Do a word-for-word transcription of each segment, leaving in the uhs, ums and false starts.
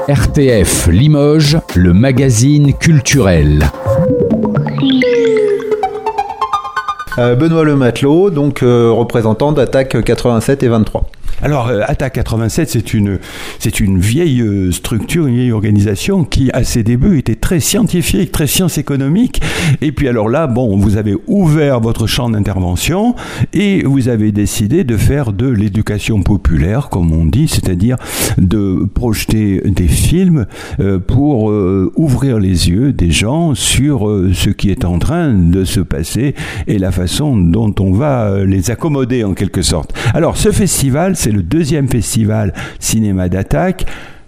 R T F Limoges, le magazine culturel. Euh, Benoît Le Matelot, donc euh, représentant d'Attaque quatre-vingt-sept et vingt-trois. Alors, euh, Attaque quatre-vingt-sept, c'est une, c'est une vieille euh, structure, une vieille organisation qui, à ses débuts, était très scientifique, très science économique. Et puis alors là, bon, vous avez ouvert votre champ d'intervention et vous avez décidé de faire de l'éducation populaire, comme on dit, c'est-à-dire de projeter des films euh, pour euh, ouvrir les yeux des gens sur euh, ce qui est en train de se passer et la façon dont on va les accommoder en quelque sorte. Alors, ce festival, c'est le deuxième festival cinéma d'Attaque.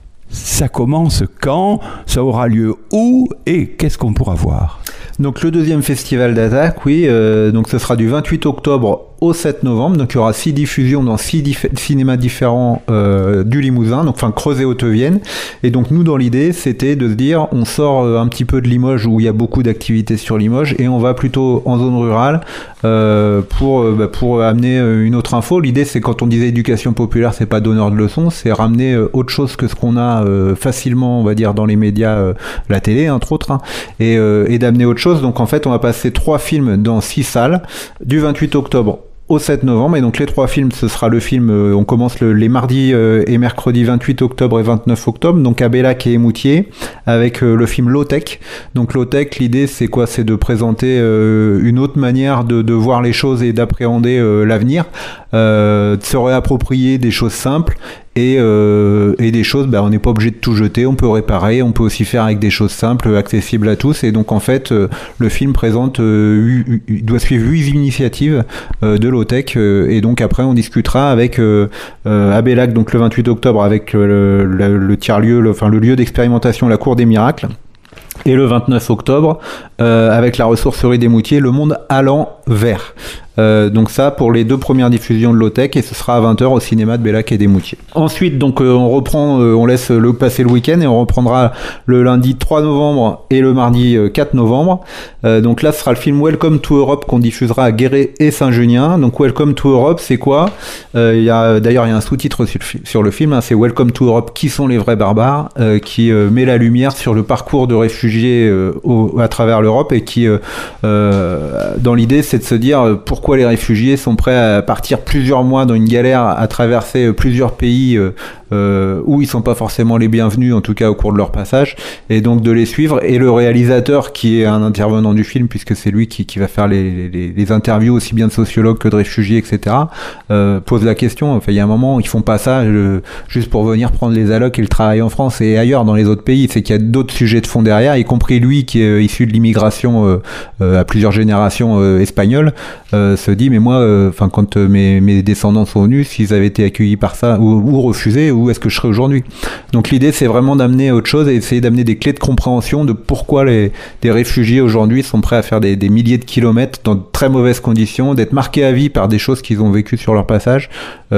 Ça commence quand? Ça aura lieu où? Et qu'est-ce qu'on pourra voir? Donc le deuxième festival d'Attaque, oui, euh, donc ce sera du vingt-huit octobre au sept novembre, donc il y aura six diffusions dans six dif- cinémas différents euh, du Limousin, donc enfin Creuset-Haute-Vienne. Et donc nous, dans l'idée, c'était de se dire, on sort euh, un petit peu de Limoges où il y a beaucoup d'activités sur Limoges et on va plutôt en zone rurale euh, pour euh, bah, pour amener euh, une autre info. L'idée, c'est quand on disait éducation populaire, c'est pas donneur de leçons, c'est ramener euh, autre chose que ce qu'on a euh, facilement, on va dire, dans les médias, euh, la télé entre autres, hein, et, euh, et d'amener autre chose. Donc en fait, on va passer trois films dans six salles du vingt-huit octobre au sept novembre, et donc les trois films, ce sera le film, euh, on commence le, les mardis euh, et mercredis vingt-huit octobre et vingt-neuf octobre, donc à Bellac et Émoutier, avec euh, le film Low-Tech. Donc Low-Tech, l'idée c'est quoi? C'est de présenter euh, une autre manière de, de voir les choses et d'appréhender euh, l'avenir, euh, de se réapproprier des choses simples, et, euh, et des choses, bah, on n'est pas obligé de tout jeter, on peut réparer, on peut aussi faire avec des choses simples, accessibles à tous. Et donc en fait, euh, le film présente, euh, il doit suivre huit initiatives euh, de Low-Tech, euh, et donc après on discutera avec euh, euh, à Bellac, donc le vingt-huit octobre, avec euh, le, le, le tiers-lieu, le, enfin le lieu d'expérimentation, la Cour des Miracles. Et le vingt-neuf octobre, euh, avec la ressourcerie d'Émoutier, le monde allant vers. Euh, donc ça pour les deux premières diffusions de Low-Tech, et ce sera à vingt heures au cinéma de Bellac et d'Émoutier. Ensuite, donc euh, on reprend, euh, on laisse le passer le week-end et on reprendra le lundi trois novembre et le mardi euh, quatre novembre. Euh, donc là, ce sera le film Welcome to Europe qu'on diffusera à Guéret et Saint-Junien. Donc Welcome to Europe, c'est quoi? euh, y a, D'ailleurs, il y a un sous-titre sur, sur le film, hein, c'est Welcome to Europe, qui sont les vrais barbares, euh, qui euh, met la lumière sur le parcours de réfugiés euh, au, à travers l'Europe, et qui, euh, euh, dans l'idée, c'est de se dire euh, pourquoi les réfugiés sont prêts à partir plusieurs mois dans une galère, à traverser plusieurs pays euh, euh, où ils sont pas forcément les bienvenus, en tout cas au cours de leur passage, et donc de les suivre. Et le réalisateur, qui est un intervenant du film, puisque c'est lui qui, qui va faire les, les, les interviews aussi bien de sociologues que de réfugiés, et cetera, euh, pose la question. Enfin, il y a un moment, ils font pas ça euh, juste pour venir prendre les allocs et le travail en France et ailleurs dans les autres pays. C'est qu'il y a d'autres sujets de fond derrière, y compris lui qui est euh, issu de l'immigration euh, euh, à plusieurs générations euh, espagnoles, euh, se dit, mais moi, enfin, euh, quand euh, mes, mes descendants sont venus, s'ils avaient été accueillis par ça ou, ou refusés, où est-ce que je serais aujourd'hui? Donc l'idée, c'est vraiment d'amener autre chose et essayer d'amener des clés de compréhension de pourquoi les, les réfugiés aujourd'hui sont prêts à faire des, des milliers de kilomètres dans de très mauvaises conditions, d'être marqués à vie par des choses qu'ils ont vécues sur leur passage.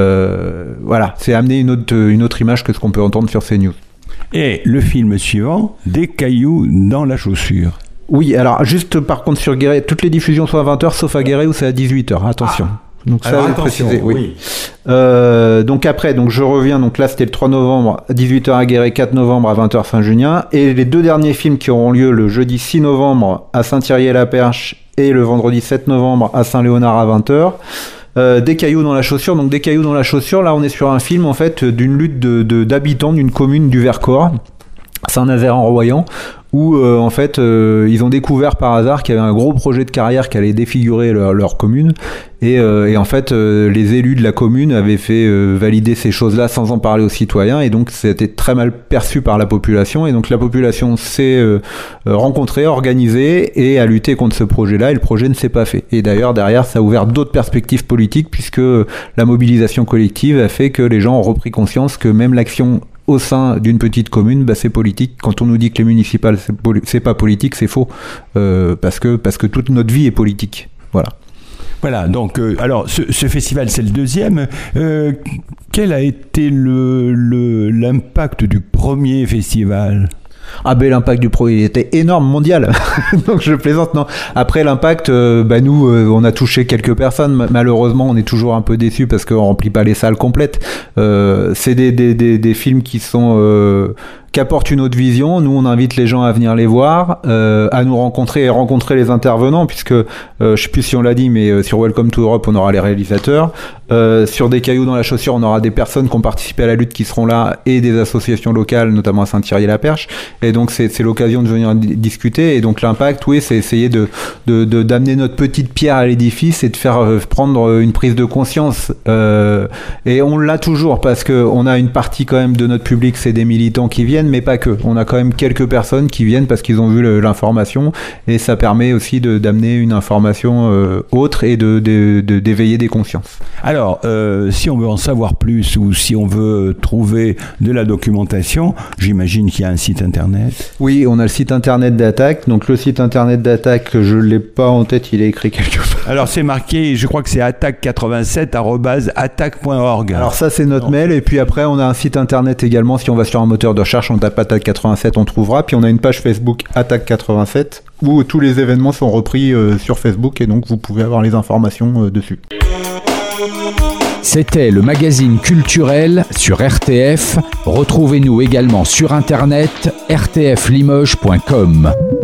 Euh, voilà, c'est amener une autre, une autre image que ce qu'on peut entendre sur CNews. Et le film suivant, Des cailloux dans la chaussure. Oui, alors juste par contre sur Guéret, toutes les diffusions sont à vingt heures sauf à Guéret où c'est à dix-huit heures, attention. Ah. Donc ça, alors, j'ai attention, précisé, oui. oui. Euh, donc après, donc je reviens, donc là c'était le trois novembre, à dix-huit heures à Guéret, quatre novembre à vingt heures Saint-Junien, et les deux derniers films qui auront lieu le jeudi six novembre à Saint-Thierry-la-Perche et le vendredi sept novembre à Saint-Léonard à vingt heures. Euh, des cailloux dans la chaussure. Donc des cailloux dans la chaussure, là on est sur un film en fait d'une lutte de, de, d'habitants d'une commune du Vercors, Saint-Nazaire-en-Royan, où euh, en fait euh, ils ont découvert par hasard qu'il y avait un gros projet de carrière qui allait défigurer leur, leur commune, et, euh, et en fait euh, les élus de la commune avaient fait euh, valider ces choses-là sans en parler aux citoyens, et donc c'était très mal perçu par la population, et donc la population s'est euh, rencontrée, organisée et a lutté contre ce projet-là, et le projet ne s'est pas fait. Et d'ailleurs derrière ça a ouvert d'autres perspectives politiques, puisque la mobilisation collective a fait que les gens ont repris conscience que même l'action au sein d'une petite commune, bah, c'est politique. Quand on nous dit que les municipales c'est, poli- c'est pas politique, c'est faux, euh, parce que parce que toute notre vie est politique. Voilà. Voilà. Donc, euh, alors, ce, ce festival, c'est le deuxième. Euh, quel a été le, le l'impact du premier festival ? Ah ben l'impact du produit il était énorme, mondial. Donc je plaisante, non. Après l'impact, euh, bah nous euh, on a touché quelques personnes. Malheureusement on est toujours un peu déçus parce qu'on remplit pas les salles complètes. Euh, c'est des, des, des, des films qui sont euh, qui apportent une autre vision. Nous on invite les gens à venir les voir, euh, à nous rencontrer et rencontrer les intervenants, puisque euh, je sais plus si on l'a dit, mais euh, sur Welcome to Europe on aura les réalisateurs. Euh, sur Des cailloux dans la chaussure, on aura des personnes qui ont participé à la lutte qui seront là et des associations locales, notamment à Saint-Thierry-la-Perche. Et donc c'est, c'est l'occasion de venir d- discuter. Et donc l'impact, oui, c'est essayer de, de, de d'amener notre petite pierre à l'édifice et de faire euh, prendre une prise de conscience. Euh, et on l'a toujours parce que on a une partie quand même de notre public, c'est des militants qui viennent, mais pas que. On a quand même quelques personnes qui viennent parce qu'ils ont vu le, l'information, et ça permet aussi de, d'amener une information euh, autre et de, de, de d'éveiller des consciences. Alors, euh, si on veut en savoir plus ou si on veut trouver de la documentation, j'imagine qu'il y a un site internet. Oui, on a le site internet d'Attaque. Donc le site internet d'Attaque, je ne l'ai pas en tête, il est écrit quelque part. Alors c'est marqué, je crois que c'est attaque quatre-vingt-sept arobase attaque point org. Alors ça c'est notre non. mail, et puis après on a un site internet également. Si on va sur un moteur de recherche, on tape Attaque quatre-vingt-sept, on trouvera. Puis on a une page Facebook Attaque quatre-vingt-sept où tous les événements sont repris euh, sur Facebook, et donc vous pouvez avoir les informations euh, dessus. C'était le magazine culturel sur R T F. Retrouvez-nous également sur internet r t f limoges point com.